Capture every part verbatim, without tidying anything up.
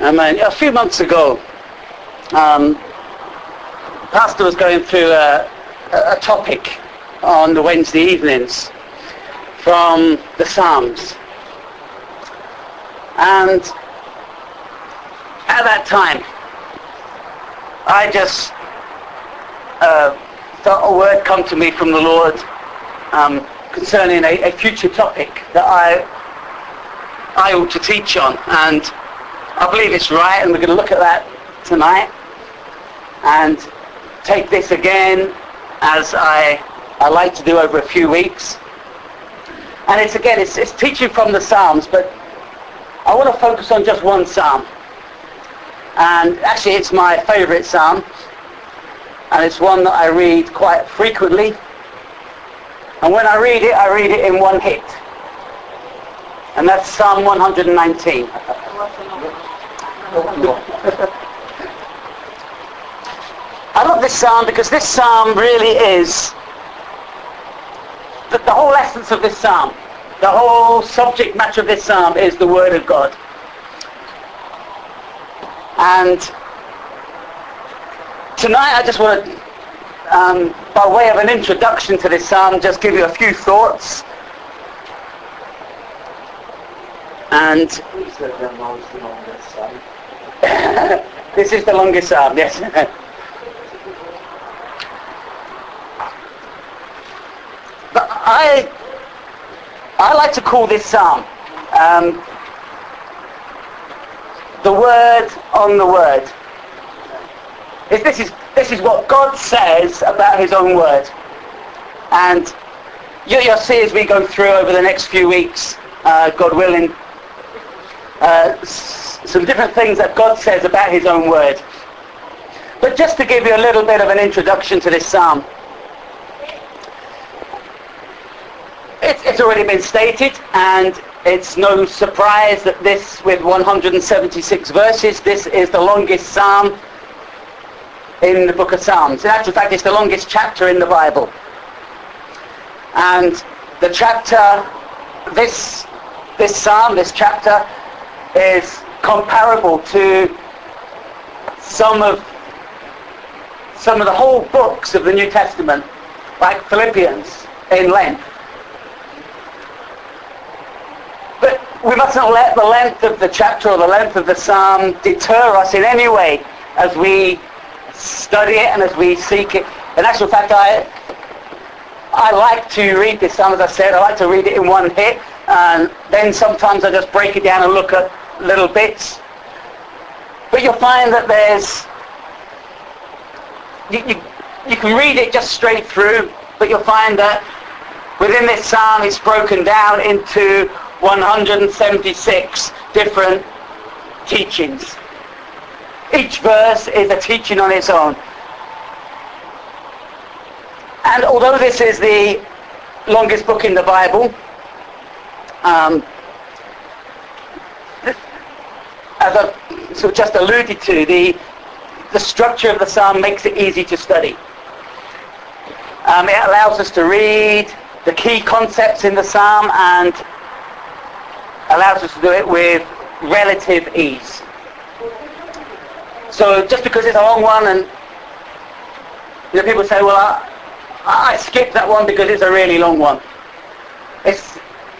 I mean, a few months ago, um, Pastor was going through a, a topic on the Wednesday evenings from the Psalms. And at that time, I just uh, felt a word come to me from the Lord um, concerning a, a future topic that I I ought to teach on, and I believe it's right, and we're going to look at that tonight and take this again, as I I like to do over a few weeks. And it's again, it's, it's teaching from the Psalms, but I want to focus on just one psalm. And actually it's my favourite psalm, and it's one that I read quite frequently. And when I read it, I read it in one hit. And that's Psalm one hundred nineteen. I love this psalm because this psalm really is the, the whole essence of this psalm. The whole subject matter of this psalm is the Word of God. And tonight I just want to, um, by way of an introduction to this psalm, just give you a few thoughts. And this is the longest psalm, yes. But I, I like to call this psalm um, the word on the word. If this is this is what God says about His own word, and you, you'll see as we go through over the next few weeks, uh, God willing, uh, s- some different things that God says about His own word. But just to give you a little bit of an introduction to this psalm, it's, it's already been stated, and it's no surprise that this, with one hundred seventy-six verses, this is the longest psalm in the book of Psalms. In actual fact, it's the longest chapter in the Bible. And the chapter, this this psalm, this chapter, is comparable to some of some of the whole books of the New Testament, like Philippians, in length. But we mustn't let the length of the chapter or the length of the psalm deter us in any way as we study it and as we seek it. In actual fact, I I like to read this psalm, as I said. I like to read it in one hit, and then sometimes I just break it down and look at little bits. But you'll find that there's you, you, you can read it just straight through, but you'll find that within this psalm it's broken down into one hundred seventy-six different teachings. Each verse is a teaching on its own. And although this is the longest book in the Bible, um, as I've sort of just alluded to, the, the structure of the psalm makes it easy to study. Um, it allows us to read the key concepts in the psalm and allows us to do it with relative ease. So just because it's a long one, and you know, people say, well, I, I skipped that one because it's a really long one. It's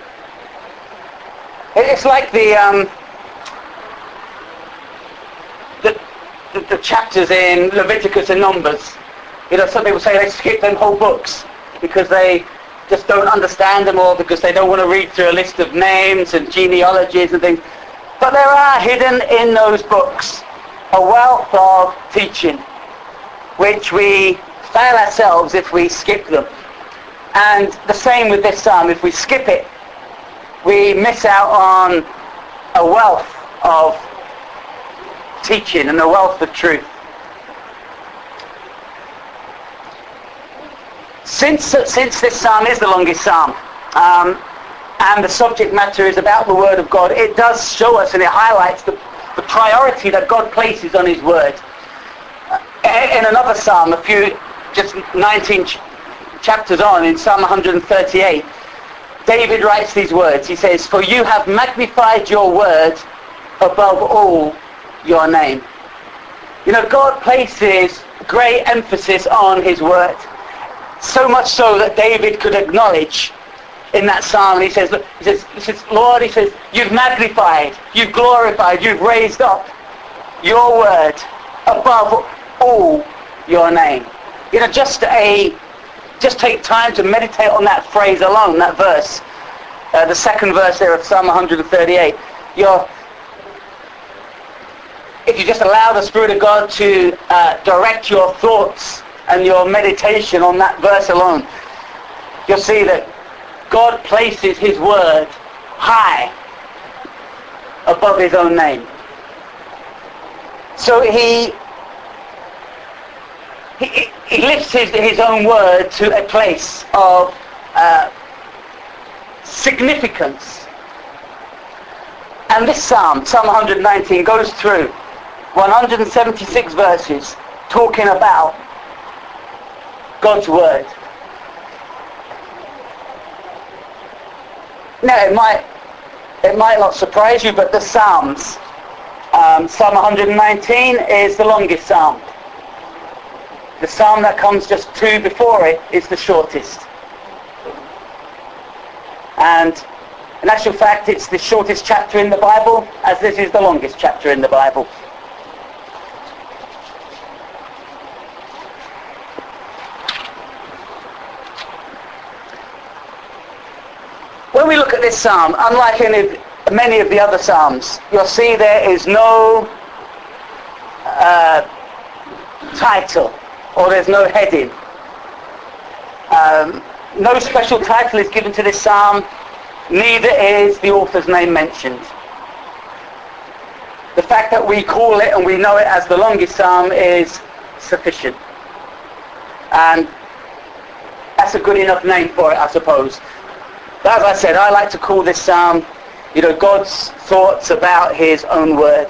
it's like the um, the, the the chapters in Leviticus and Numbers. You know, some people say they skip them whole books because they just don't understand them, or because they don't want to read through a list of names and genealogies and things. But there are hidden in those books a wealth of teaching which we fail ourselves if we skip them. And the same with this psalm. If we skip it, we miss out on a wealth of teaching and a wealth of truth. Since, since this psalm is the longest psalm, um, and the subject matter is about the Word of God, it does show us and it highlights the, the priority that God places on His Word. In another psalm, a few, just nineteen ch- chapters on, in Psalm one hundred thirty-eight, David writes these words. He says, "For you have magnified your word above all your name. You know, God places great emphasis on his word. So much so that David could acknowledge in that psalm, and he says, look, he says, he says, Lord, he says, you've magnified, you've glorified, you've raised up your word above all your name. You know, just a, just take time to meditate on that phrase alone, that verse. Uh, the second verse there of Psalm one thirty-eight. You're, if you just allow the Spirit of God to uh, direct your thoughts and your meditation on that verse alone, you'll see that God places his word high above his own name. So he he, he lifts his, his own word to a place of uh, significance. And this psalm, Psalm one nineteen, goes through one hundred seventy-six verses talking about God's word. Now, it might it might not surprise you, but the Psalms, um, Psalm one nineteen is the longest psalm. The psalm that comes just two before it is the shortest. And in actual fact, it's the shortest chapter in the Bible, as this is the longest chapter in the Bible. When we look at this psalm, unlike any, many of the other psalms, you'll see there is no uh, title, or there's no heading. Um, no special title is given to this psalm, neither is the author's name mentioned. The fact that we call it and we know it as the longest psalm is sufficient. And that's a good enough name for it, I suppose. But as I said, I like to call this psalm, you know, God's thoughts about his own word.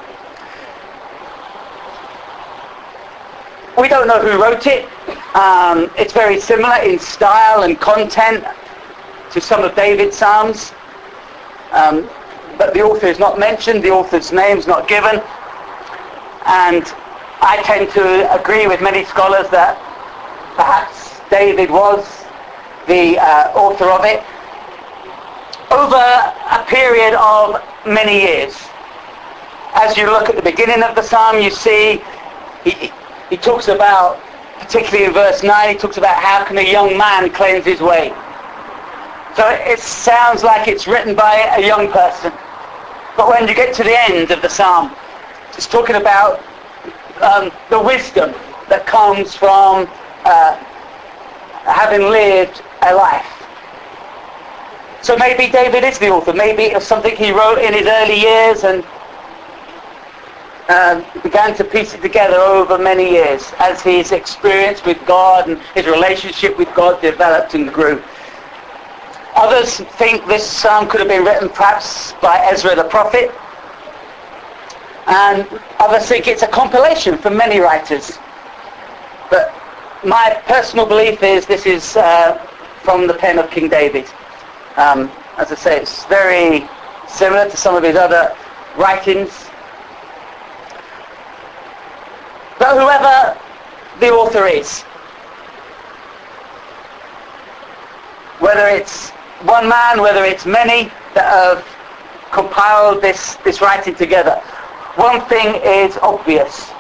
We don't know who wrote it. Um, it's very similar in style and content to some of David's psalms. Um, but the author is not mentioned, the author's name's not given. And I tend to agree with many scholars that perhaps David was the uh, author of it over a period of many years. As you look at the beginning of the psalm, you see he, he talks about, particularly in verse nine, he talks about how can a young man cleanse his way. So it sounds like it's written by a young person. But when you get to the end of the psalm, it's talking about um, the wisdom that comes from uh, having lived a life. So maybe David is the author. Maybe it was something he wrote in his early years and uh, began to piece it together over many years as his experience with God and his relationship with God developed and grew. Others think this psalm could have been written perhaps by Ezra the prophet. And others think it's a compilation from many writers. But my personal belief is this is uh, from the pen of King David. Um, as I say, it's very similar to some of his other writings. But whoever the author is, whether it's one man, whether it's many that have compiled this, this writing together, one thing is obvious.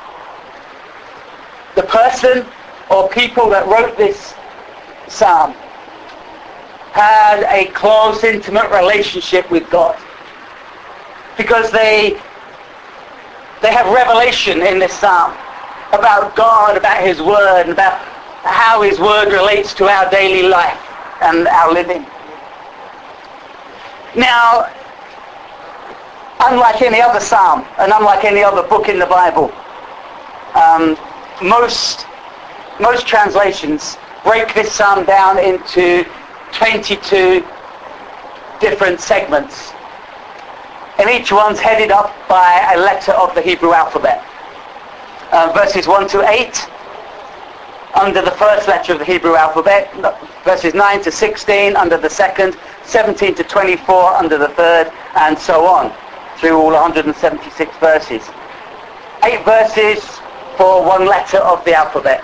The person or people that wrote this psalm had a close, intimate relationship with God, because they they have revelation in this psalm about God, about his word, and about how his word relates to our daily life and our living. Now, unlike any other psalm and unlike any other book in the Bible, um, most most translations break this psalm down into twenty-two different segments, and each one's headed up by a letter of the Hebrew alphabet. Uh, verses one to eight under the first letter of the Hebrew alphabet, verses nine to sixteen under the second, seventeen to twenty-four under the third, and so on. through all one hundred seventy-six verses. Eight verses for one letter of the alphabet.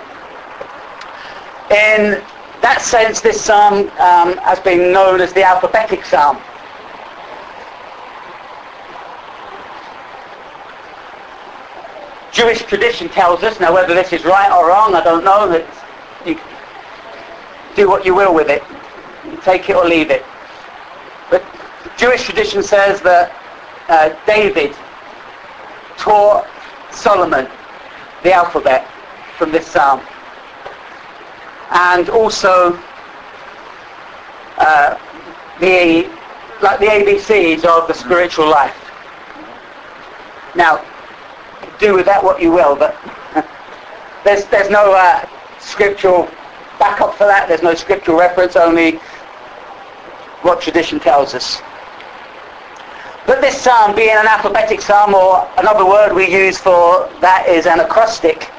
In that sense, this psalm um, has been known as the alphabetic psalm. Jewish tradition tells us, now whether this is right or wrong, I don't know, that you do what you will with it. Take it or leave it. But Jewish tradition says that uh, David taught Solomon the alphabet from this psalm. And also uh, the like the A B Cs of the spiritual life. Now, do with that what you will, but there's there's no uh, scriptural backup for that. There's no scriptural reference, only what tradition tells us. But this psalm, being an alphabetic psalm, or another word we use for that is an acrostic.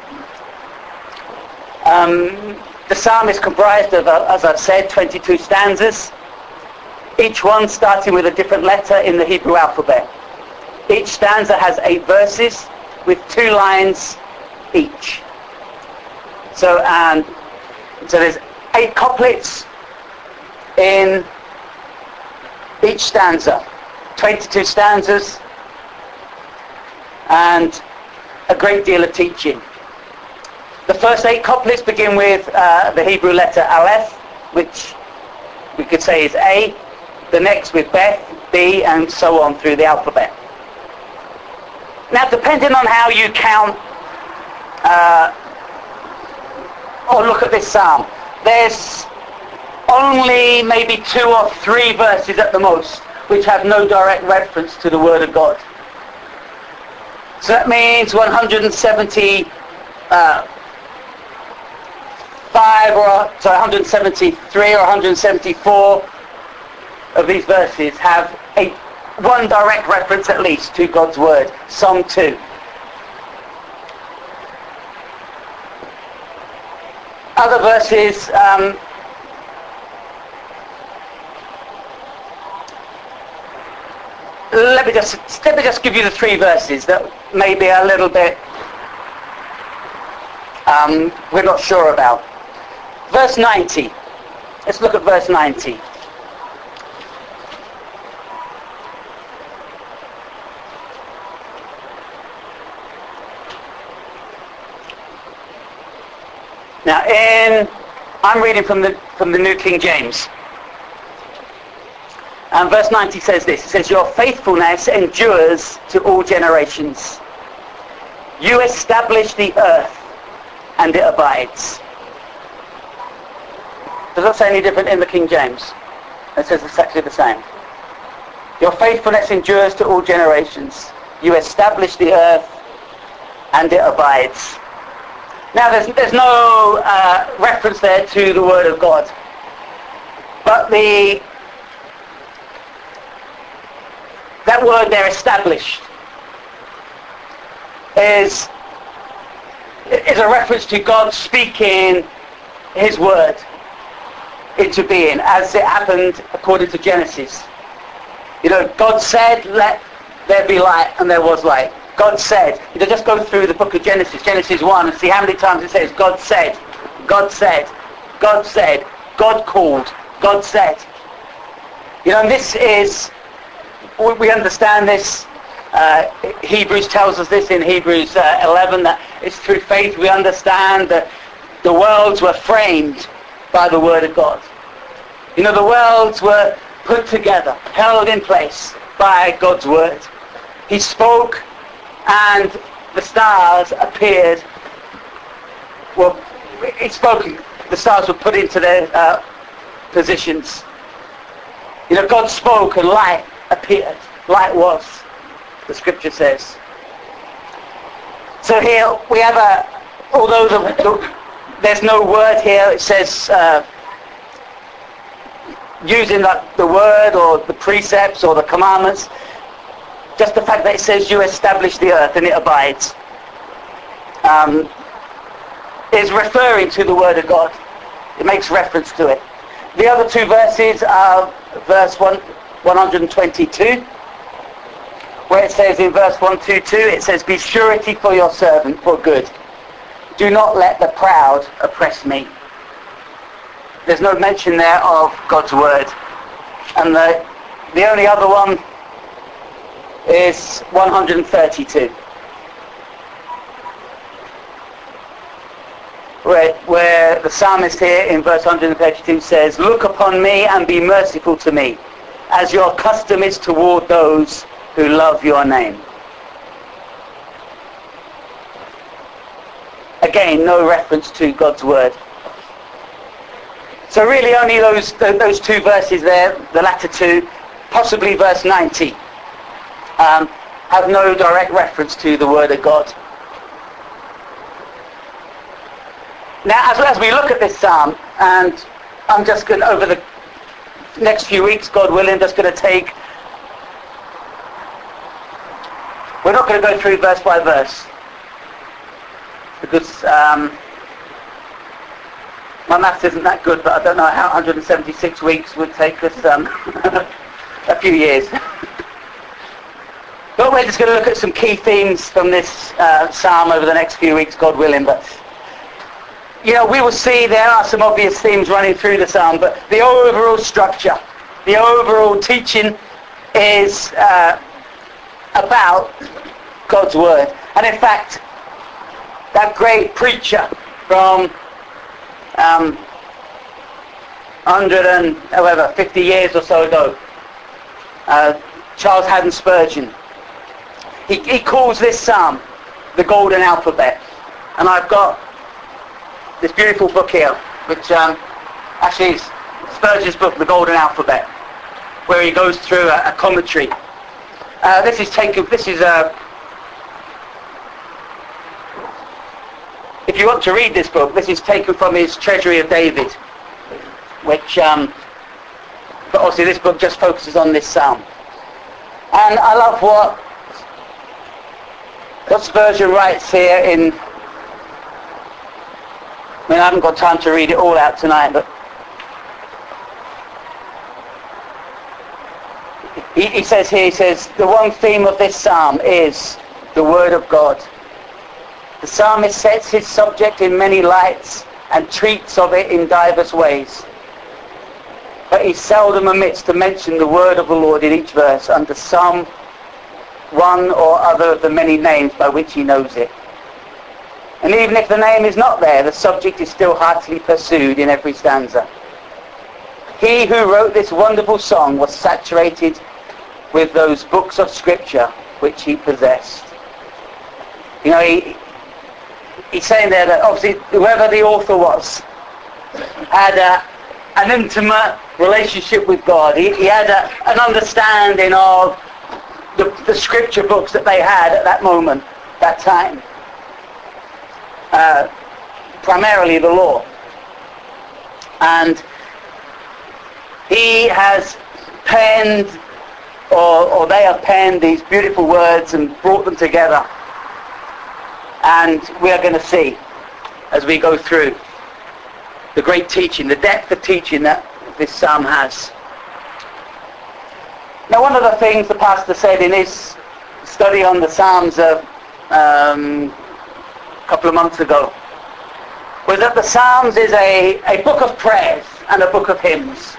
Um, the psalm is comprised of, uh, as I've said, twenty-two stanzas, each one starting with a different letter in the Hebrew alphabet. Each stanza has eight verses with two lines each. So, and so there's eight couplets in each stanza, twenty-two stanzas, and a great deal of teaching. The first eight couplets begin with uh, the Hebrew letter Aleph, which we could say is A, the next with Beth, B, and so on through the alphabet. Now, depending on how you count uh, or look at this psalm, there's only maybe two or three verses at the most which have no direct reference to the Word of God. So that means one hundred seventy uh, five or sorry, one hundred seventy-three or one hundred seventy-four of these verses have a one direct reference at least to God's Word, some two. Other verses um, let me just let me just give you the three verses that may be a little bit um, we're not sure about. Verse ninety. Let's look at verse ninety. Now, in I'm reading from the from the New King James. And verse ninety says this. It says, "Your faithfulness endures to all generations. You establish the earth, and it abides." Does that say any different in the King James? It says exactly the same. Your faithfulness endures to all generations. You establish the earth, and it abides. Now, there's, there's no uh, reference there to the Word of God. But the that word there, established, is, is a reference to God speaking His Word into being, as it happened according to Genesis. You know, God said, "Let there be light," and there was light. God said. You know, just go through the book of Genesis, Genesis one, and see how many times it says, God said, God said, God said, God called, God said. You know, and this is, we understand this, uh, Hebrews tells us this in Hebrews uh, eleven, that it's through faith we understand that the worlds were framed by the Word of God. You know, the worlds were put together, held in place by God's Word. He spoke, and the stars appeared. Well, He spoke, the stars were put into their uh, positions. You know, God spoke and light appeared. Light was, the scripture says. So here we have a, although the, the, there's no word here, it says uh, using the, the word or the precepts or the commandments, just the fact that it says you establish the earth and it abides um, is referring to the Word of God. It makes reference to it. The other two verses are verse one, one hundred twenty-two, where it says in verse one twenty-two, it says, "Be surety for your servant for good. Do not let the proud oppress me." There's no mention there of God's word. And the, the only other one is one thirty-two. Where, where the psalmist here in verse one thirty-two says, "Look upon me and be merciful to me, as your custom is toward those who love your name." Again, no reference to God's word. So really only those those two verses there, the latter two, possibly verse ninety, um, have no direct reference to the word of God. Now, as, as we look at this psalm, and I'm just going to, over the next few weeks, God willing, just going to take, we're not going to go through verse by verse, because um, my maths isn't that good, but I don't know how one hundred seventy-six weeks would take us um, a few years. But we're just going to look at some key themes from this uh, psalm over the next few weeks, God willing. But you know, we will see there are some obvious themes running through the psalm, but the overall structure, the overall teaching is uh, about God's word. And in fact, that great preacher from um, one hundred and however, fifty years or so ago, uh, Charles Haddon Spurgeon, he, he calls this psalm the Golden Alphabet. And I've got this beautiful book here, which um, actually is Spurgeon's book, The Golden Alphabet, where he goes through a, a commentary. Uh, this is taken, this is a, if you want to read this book, this is taken from his Treasury of David, which, um, but obviously this book just focuses on this psalm. And I love what, what Spurgeon writes here in, I mean, I haven't got time to read it all out tonight, but he, he says here, he says, the one theme of this psalm is the Word of God. The psalmist sets his subject in many lights and treats of it in diverse ways. But he seldom omits to mention the word of the Lord in each verse under some one or other of the many names by which he knows it. And even if the name is not there, the subject is still heartily pursued in every stanza. He who wrote this wonderful song was saturated with those books of scripture which he possessed. You know, he, he's saying there that obviously whoever the author was had a, an intimate relationship with God. He, he had a, an understanding of the, the scripture books that they had at that moment, that time. Uh, primarily the law. And he has penned, or, or they have penned these beautiful words and brought them together. And we are going to see, as we go through, the great teaching, the depth of teaching that this psalm has. Now, one of the things the pastor said in his study on the Psalms of um, a couple of months ago was that the Psalms is a, a book of prayers and a book of hymns.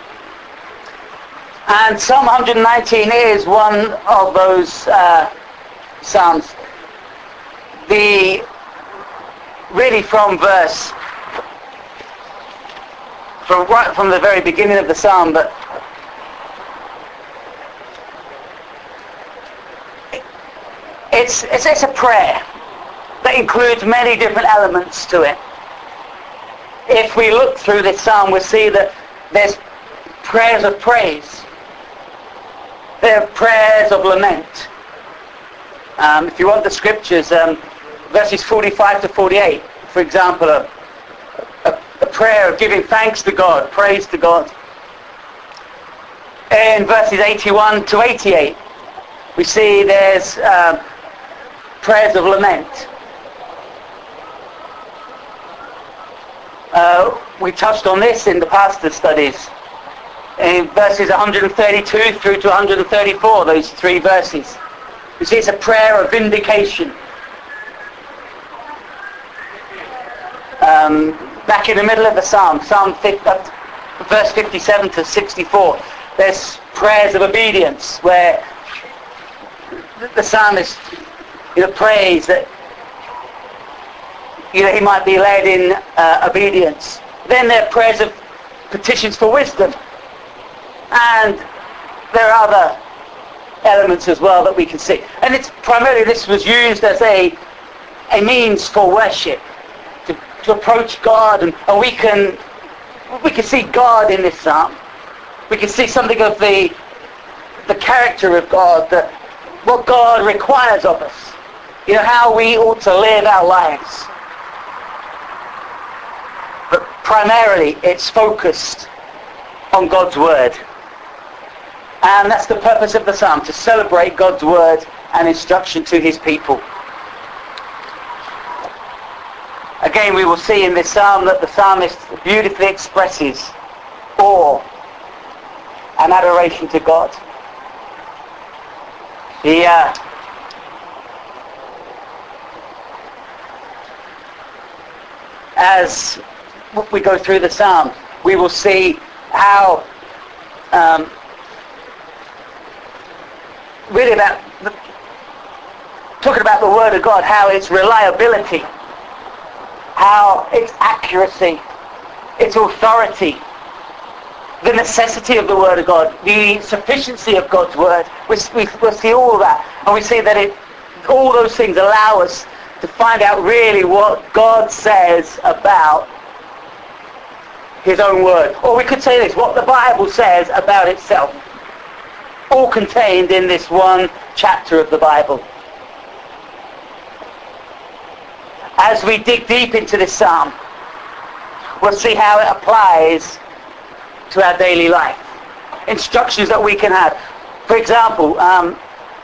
And Psalm one nineteen is one of those uh, Psalms. The, really from verse, from right from the very beginning of the Psalm, but it's, it's, it's a prayer that includes many different elements to it. If we look through this psalm, we'll see that there's prayers of praise. There are prayers of lament. Um, if you want the scriptures, um, verses forty-five to forty-eight, for example, a, a, a prayer of giving thanks to God, praise to God. In verses eighty-one to eighty-eight, we see there's uh, prayers of lament. Uh, we touched on this in the pastor studies. In verses one thirty-two through to one thirty-four, those three verses, You see, it's a prayer of vindication. Um, back in the middle of the psalm, Psalm fifty, uh, verse fifty-seven to sixty-four, there's prayers of obedience where the, the psalmist, you know, prays that, you know, he might be led in uh, obedience. Then there are prayers of petitions for wisdom, and there are other elements as well that we can see. And it's primarily, this was used as a a means for worship, to, to approach God, and, and we can we can see God in this psalm. We can see something of the the character of God, the, what God requires of us. You know, how we ought to live our lives. But primarily, it's focused on God's word. And that's the purpose of the psalm, to celebrate God's word and instruction to his people. Again, we will see in this psalm that the psalmist beautifully expresses awe and adoration to God. He, uh, as we go through the psalm, we will see how um, really about the, talking about the Word of God, how its reliability, how its accuracy, its authority, the necessity of the Word of God, the sufficiency of God's Word. We, we, we'll see all of that, and we see that it, all those things allow us to find out really what God says about his own Word. Or we could say this, what the Bible says about itself. All contained in this one chapter of the Bible. As we dig deep into this psalm, we'll see how it applies to our daily life. Instructions that we can have. For example, um,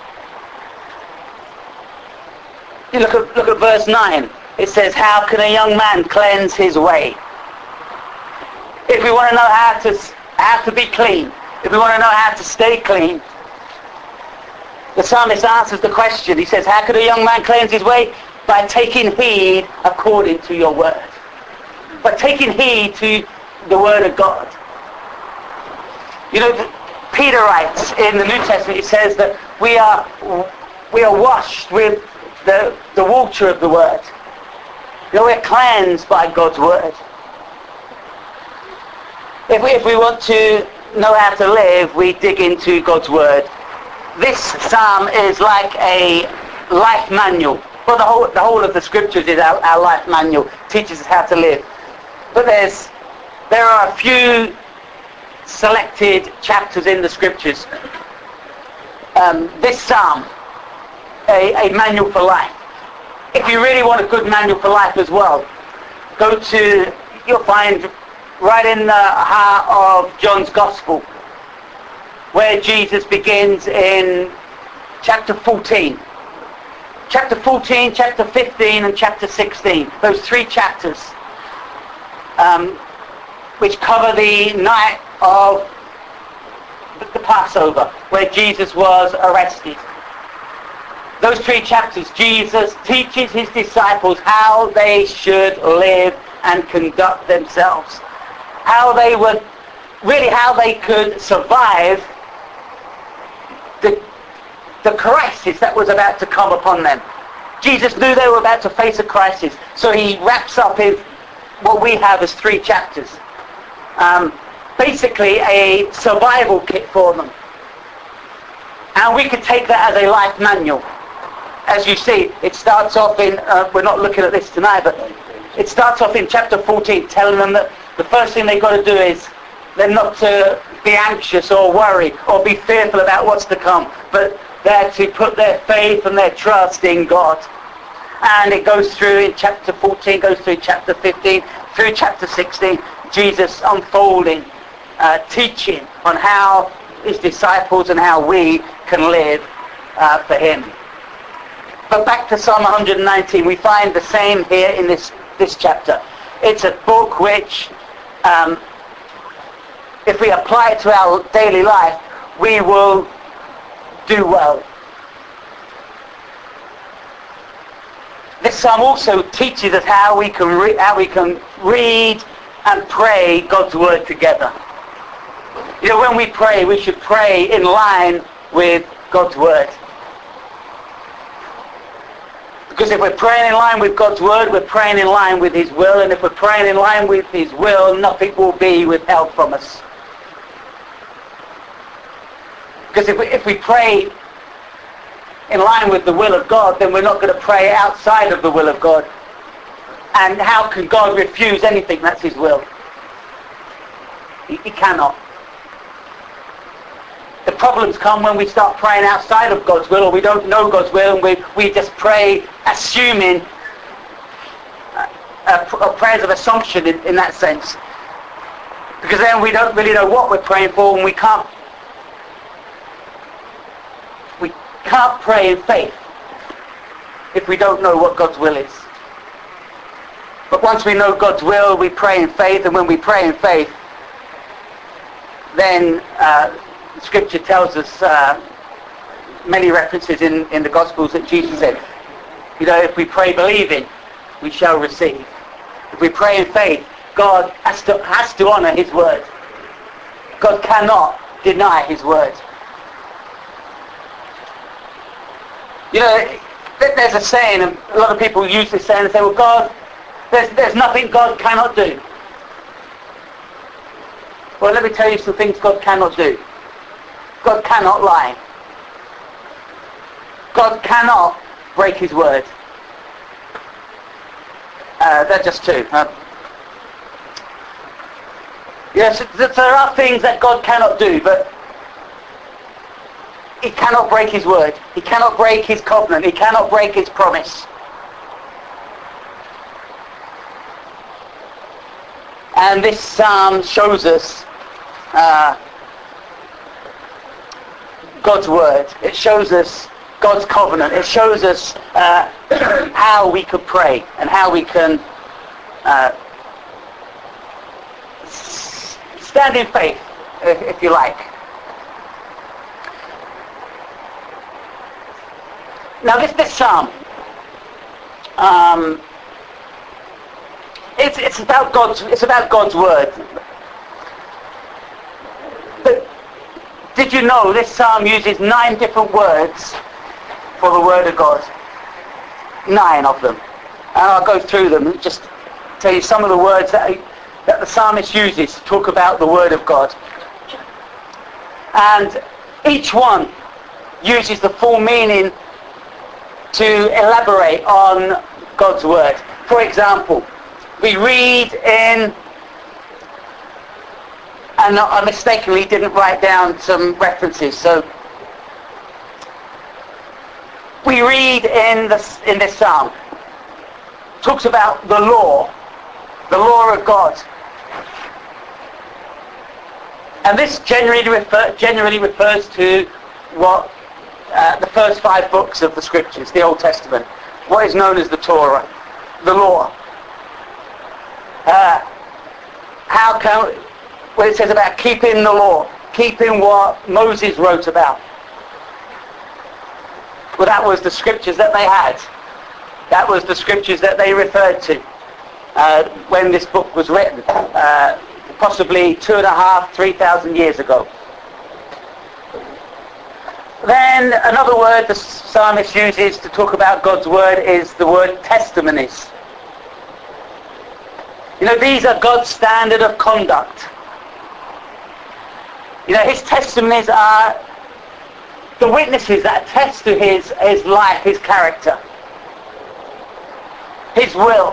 you look at, look at verse nine. It says, how can a young man cleanse his way? If we want to know how to, how to be clean, if we want to know how to stay clean, the psalmist answers the question. He says, how could a young man cleanse his way? By taking heed according to your word. By taking heed to the word of God. You know, Peter writes in the New Testament, he says that we are we are washed with the, the water of the word. You know, we're cleansed by God's word. If we, if we want to know how to live, we dig into God's word. This psalm is like a life manual. Well, the whole, the whole of the scriptures is our, our life manual. It teaches us how to live. But there's, there are a few selected chapters in the scriptures. Um, this psalm, a, a manual for life. If you really want a good manual for life as well, go to, you'll find right in the heart of John's Gospel, where Jesus begins in chapter fourteen. Chapter fourteen, chapter fifteen, and chapter sixteen. Those three chapters, um, which cover the night of the Passover, where Jesus was arrested. Those three chapters, Jesus teaches his disciples how they should live and conduct themselves. How they would, really how they could survive the, the crisis that was about to come upon them. Jesus knew they were about to face a crisis, so he wraps up in what we have as three chapters. Um, basically a survival kit for them. And we could take that as a life manual. As you see, it starts off in, uh, we're not looking at this tonight, but it starts off in chapter fourteen, telling them that the first thing they've got to do is they're not to be anxious or worry or be fearful about what's to come, but they're to put their faith and their trust in God. And it goes through in chapter fourteen, goes through chapter fifteen, through chapter sixteen, Jesus unfolding, uh, teaching on how his disciples and how we can live uh, for him. But back to Psalm one hundred nineteen, we find the same here in this, this chapter. It's a book which, um, if we apply it to our daily life, we will do well. This psalm also teaches us how we can re- how we can read and pray God's word together. You know, when we pray, we should pray in line with God's word. Because if we're praying in line with God's word, we're praying in line with his will, and if we're praying in line with his will, nothing will be withheld from us. Because if we, if we pray in line with the will of God, then we're not going to pray outside of the will of God. And how can God refuse anything that's his will? He, he cannot. The problems come when we start praying outside of God's will, or we don't know God's will, and we, we just pray assuming uh, uh, prayers of assumption in, in that sense. Because then we don't really know what we're praying for, and we can't we can't pray in faith if we don't know what God's will is. But once we know God's will, we pray in faith, and when we pray in faith, then uh, Scripture tells us uh, many references in, in the Gospels that Jesus said, you know, if we pray believing, we shall receive. If we pray in faith, God has to, has to honour his word. God cannot deny his word. You know, there's a saying, and a lot of people use this saying and say, well, God, there's, there's nothing God cannot do. Well, let me tell you some things God cannot do. God cannot lie. God cannot break his word. Uh, that's just two. Huh? Yes, there are things that God cannot do, but he cannot break his word. He cannot break his covenant. He cannot break his promise. And this psalm shows us uh, God's word. It shows us God's covenant. It shows us uh, how we could pray and how we can uh, stand in faith, if, if you like. Now this this psalm, um, it's it's about God's it's about God's word. But did you know this psalm uses nine different words for the word of God? Nine of them. And I'll go through them and just tell you some of the words that, that the psalmist uses to talk about the word of God. And each one uses the full meaning to elaborate on God's word. For example, we read in, and I mistakenly didn't write down some references, so we read in this in this psalm, talks about the law, the law of God, and this generally refer, generally refers to what uh, the first five books of the Scriptures, the Old Testament, what is known as the Torah, the law. Uh, how can when it says about keeping the law, keeping what Moses wrote about. Well, that was the scriptures that they had. That was the scriptures that they referred to uh, when this book was written, uh, possibly two and a half, three thousand years ago. Then another word the psalmist uses to talk about God's word is the word testimonies. You know, these are God's standard of conduct. You know, his testimonies are the witnesses that attest to his, his life, his character, his will.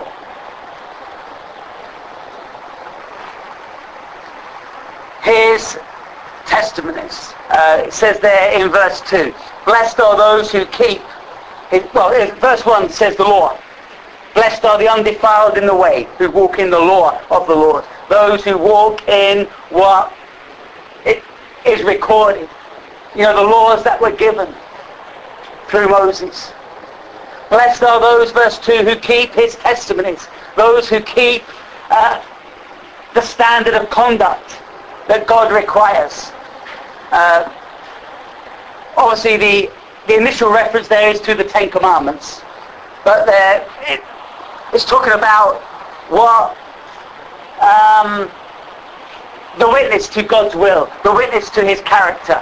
His testimonies. Uh, it says there in verse two, blessed are those who keep, it, well, it, verse one says the law. Blessed are the undefiled in the way, who walk in the law of the Lord. Those who walk in what it is recorded. You know, the laws that were given through Moses. Blessed are those, verse two, who keep his testimonies. Those who keep uh, the standard of conduct that God requires. Uh, obviously, the, the initial reference there is to the Ten Commandments. But there, it, it's talking about what um, the witness to God's will, the witness to his character.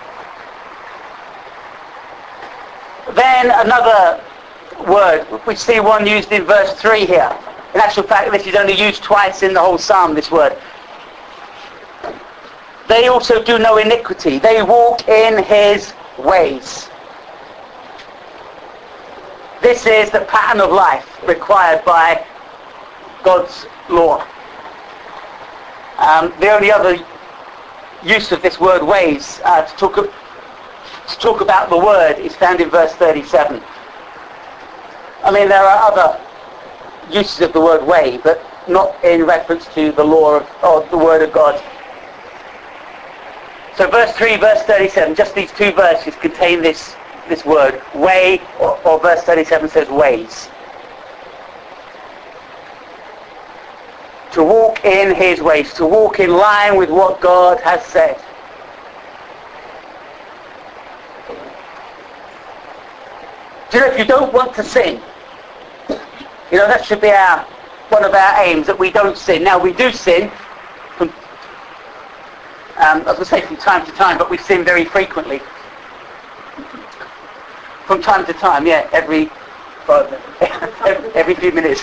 Then another word, we see one used in verse three here. In actual fact, this is only used twice in the whole psalm, this word. They also do no iniquity. They walk in his ways. This is the pattern of life required by God's law. Um, the only other use of this word ways uh, to, talk, to talk about the word is found in verse thirty-seven. I mean, there are other uses of the word way, but not in reference to the law of, or the word of God. So verse three, verse thirty-seven, just these two verses contain this, this word, way, or, or verse thirty-seven says ways. To walk in his ways, to walk in line with what God has said. Do you know, if you don't want to sin, you know, that should be our one of our aims, that we don't sin. Now, we do sin, from, um, I was going to say from time to time, but we sin very frequently. From time to time, yeah, every, every, every few minutes.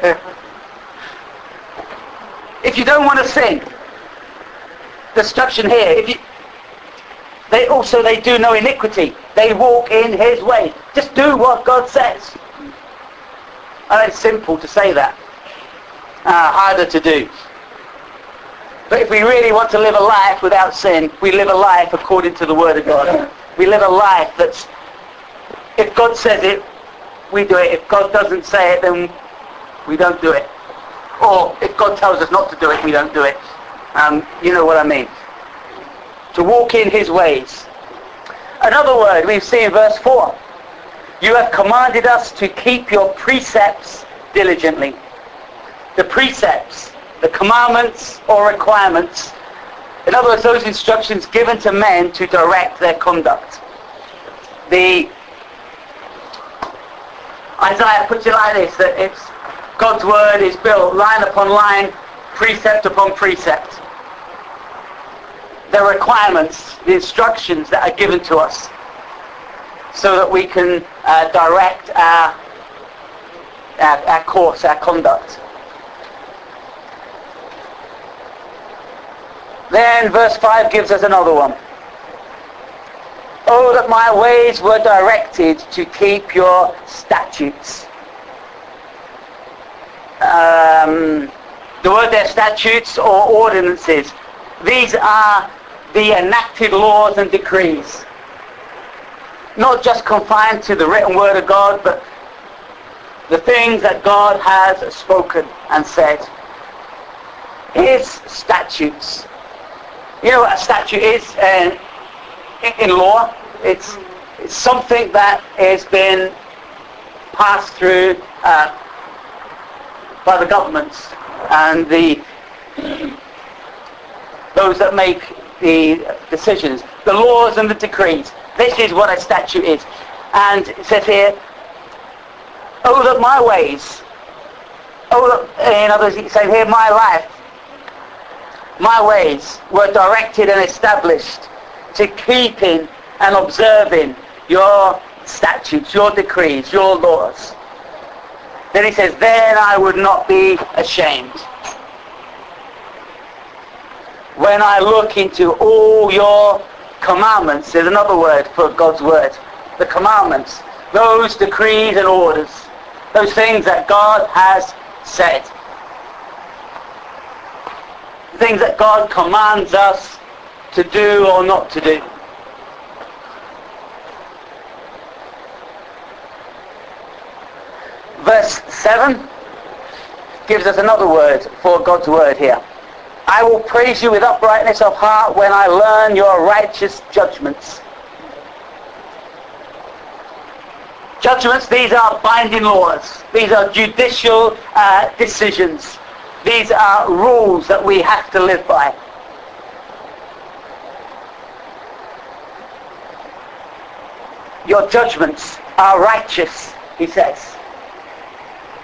If you don't want to sin, the instruction here, if you, they also, they do no iniquity. They walk in his way. Just do what God says. And it's simple to say that. Uh, harder to do. But if we really want to live a life without sin, we live a life according to the Word of God. We live a life that's, if God says it, we do it. If God doesn't say it, then we don't do it. Or if God tells us not to do it, we don't do it. Um, you know what I mean. To walk in his ways. Another word we see in verse four. You have commanded us to keep your precepts diligently. The precepts, the commandments or requirements. In other words, those instructions given to men to direct their conduct. The Isaiah puts it like this, that it's God's word is built line upon line, precept upon precept. The requirements, the instructions that are given to us so that we can uh, direct our, our, our course, our conduct. Then verse five gives us another one. Oh, that my ways were directed to keep your statutes. Um, the word there, statutes or ordinances. These are the enacted laws and decrees. Not just confined to the written word of God, but the things that God has spoken and said. His statutes. You know what a statute is uh, in law? It's, it's something that has been passed through uh, by the governments and the those that make the decisions, the laws and the decrees. This is what a statute is. And it says here, oh, that my ways, oh, that, in other words, it's saying here, my life, my ways were directed and established to keeping and observing your statutes, your decrees, your laws. Then he says, then I would not be ashamed. When I look into all your commandments, there's another word for God's word, the commandments, those decrees and orders, those things that God has said, things that God commands us to do or not to do. Verse seven gives us another word for God's word here. I will praise you with uprightness of heart when I learn your righteous judgments. Judgments, these are binding laws. These are judicial uh, decisions. These are rules that we have to live by. Your judgments are righteous, he says.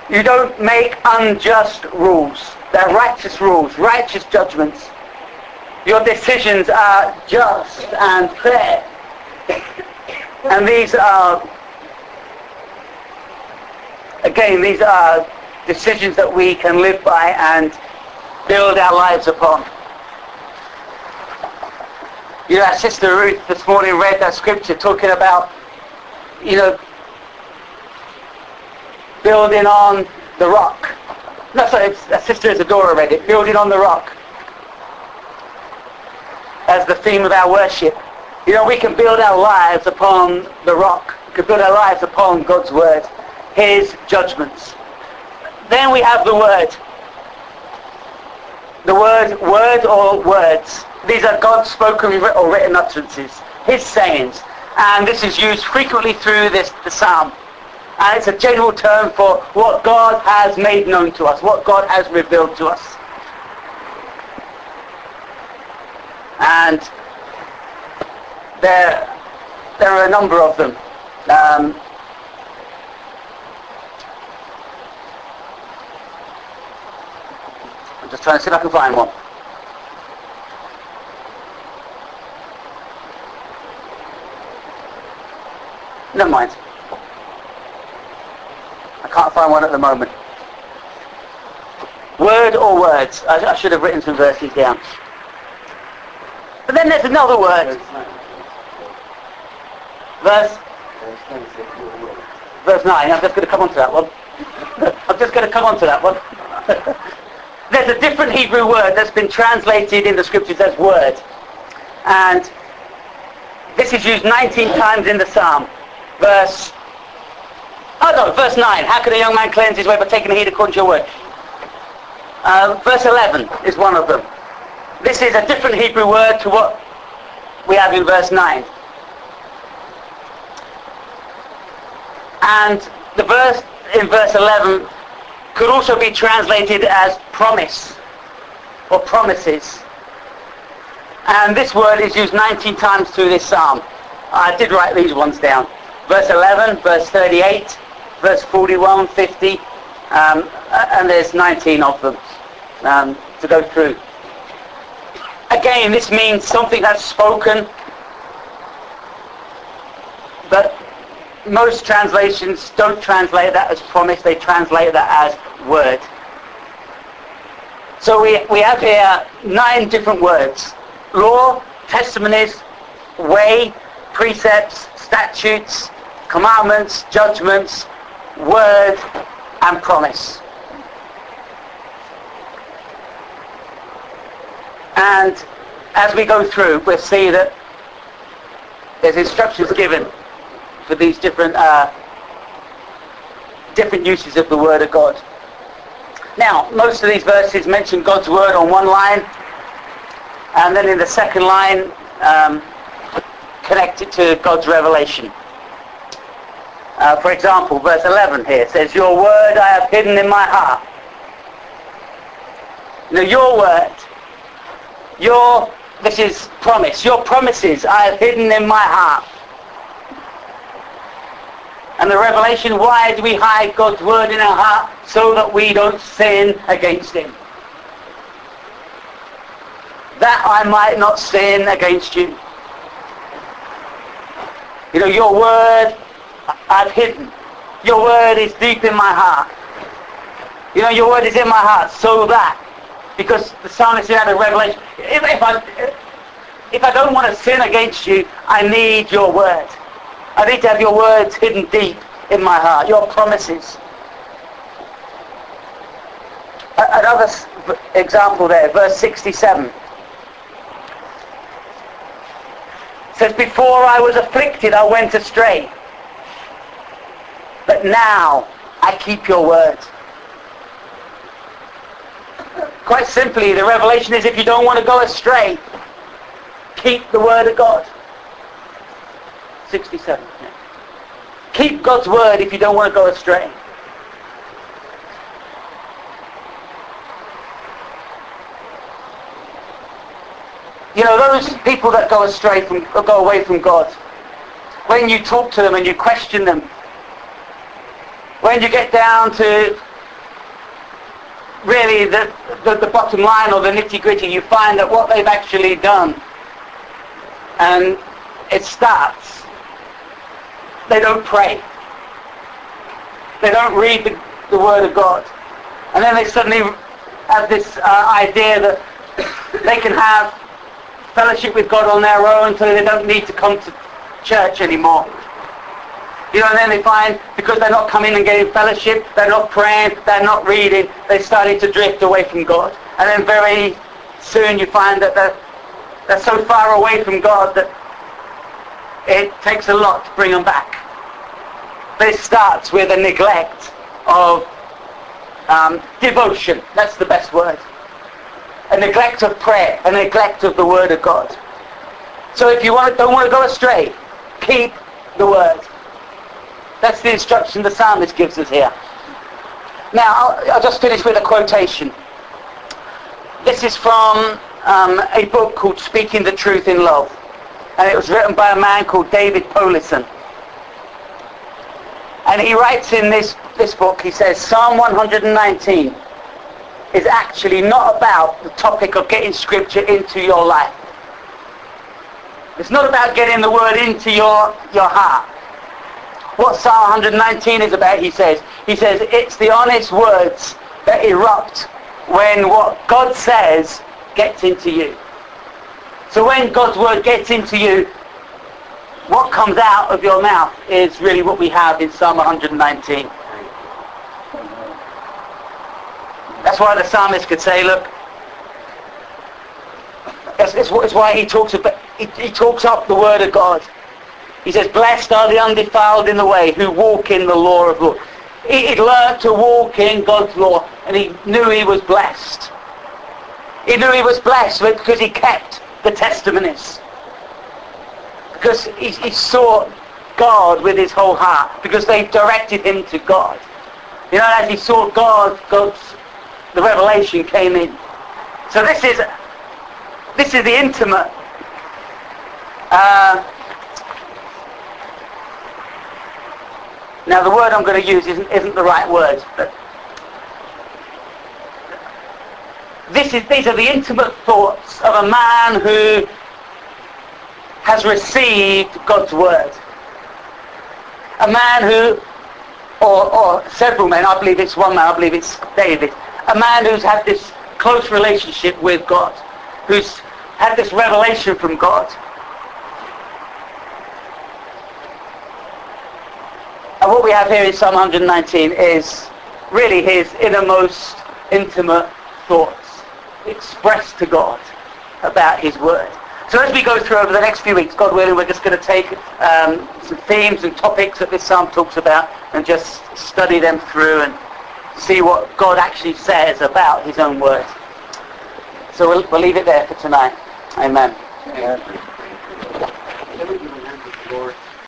You don't make unjust rules. They're righteous rules, righteous judgments. Your decisions are just and fair. And these are, again, these are decisions that we can live by and build our lives upon. You know, our sister Ruth this morning read that scripture talking about, you know, building on the rock. No, sorry, our sister Isadora read it, building on the rock, as the theme of our worship. You know, we can build our lives upon the rock. We can build our lives upon God's word, his judgments. Then we have the word. The word, word or words. These are God's spoken or written utterances, his sayings. And this is used frequently through this the psalm. And it's a general term for what God has made known to us, what God has revealed to us. And there, there are a number of them. Um, I'm just trying to see if I can find one. Never mind. I can't find one at the moment. Word or words. I, I should have written some verses down. But then there's another word. Verse? Verse nine. I'm just going to come on to that one. I'm just going to come on to that one. There's a different Hebrew word that's been translated in the scriptures as word. And this is used nineteen times in the psalm. Verse, oh no, verse nine. How can a young man cleanse his way by taking heed according to your word? Uh, verse eleven is one of them. This is a different Hebrew word to what we have in verse nine. And the verse in verse eleven could also be translated as promise or promises. And this word is used nineteen times through this psalm. I did write these ones down. Verse eleven, verse thirty-eight, verse forty-one, fifty, um, and there's nineteen of them um, to go through. Again, this means something that's spoken, but most translations don't translate that as promise, they translate that as word. So we, we have here nine different words. Law, testimonies, way, precepts, statutes, commandments, judgments, word, and promise. And as we go through, we'll see that there's instructions given for these different uh, different uses of the Word of God. Now, most of these verses mention God's Word on one line, and then in the second line, um, connect it to God's revelation. Uh, for example, verse eleven here says, "Your word I have hidden in my heart." Now, your word, your, this is promise, your promises I have hidden in my heart. And the revelation, why do we hide God's word in our heart? So that we don't sin against him. That I might not sin against you. You know, your word I've hidden. Your word is deep in my heart. You know, your word is in my heart so that, because the psalmist had a revelation, if, if, I, if I don't want to sin against you, I need your word. I need to have your words hidden deep in my heart, your promises. Another example there, verse sixty-seven. Says, "Before I was afflicted, I went astray. But now I keep your word." Quite simply, the revelation is if you don't want to go astray, keep the word of God. sixty-seven. Yeah. Keep God's word if you don't want to go astray. You know, those people that go astray from, or go away from God, when you talk to them and you question them, when you get down to really the, the, the bottom line or the nitty-gritty, you find that what they've actually done, and it starts, they don't pray. They don't read the, the Word of God. And then they suddenly have this uh, idea that they can have fellowship with God on their own, so they don't need to come to church anymore. You know, and then they find, because they're not coming and getting fellowship, they're not praying, they're not reading, they're starting to drift away from God. And then very soon you find that they're, they're so far away from God that it takes a lot to bring them back. But it starts with a neglect of um, devotion. That's the best word. A neglect of prayer, a neglect of the Word of God. So if you want, don't want to go astray, keep the Word. That's the instruction the psalmist gives us here. Now, I'll, I'll just finish with a quotation. This is from um, a book called Speaking the Truth in Love. And it was written by a man called David Powlison. And he writes in this, this book, he says, Psalm one hundred nineteen is actually not about the topic of getting Scripture into your life. It's not about getting the Word into your, your heart. What Psalm one hundred nineteen is about, he says, he says, it's the honest words that erupt when what God says gets into you. So when God's Word gets into you, what comes out of your mouth is really what we have in Psalm one hundred nineteen. That's why the psalmist could say, look, it's, it's, it's why he talks about, he, he talks up the Word of God. He says, blessed are the undefiled in the way who walk in the law of God. He had learned to walk in God's law, and he knew he was blessed. He knew he was blessed because he kept the testimonies. Because he, he sought God with his whole heart, because they directed him to God. You know, as he sought God, God's, the revelation came in. So this is, this is the intimate uh, now the word I'm going to use isn't, isn't the right word, but this is, these are the intimate thoughts of a man who has received God's Word. A man who, or, or several men, I believe it's one man, I believe it's David, a man who's had this close relationship with God, who's had this revelation from God. And what we have here in Psalm one hundred nineteen is really his innermost intimate thoughts expressed to God about his Word. So as we go through over the next few weeks, God willing, we're just going to take um, some themes and topics that this psalm talks about and just study them through and see what God actually says about his own Word. So we'll, we'll leave it there for tonight. Amen. Amen.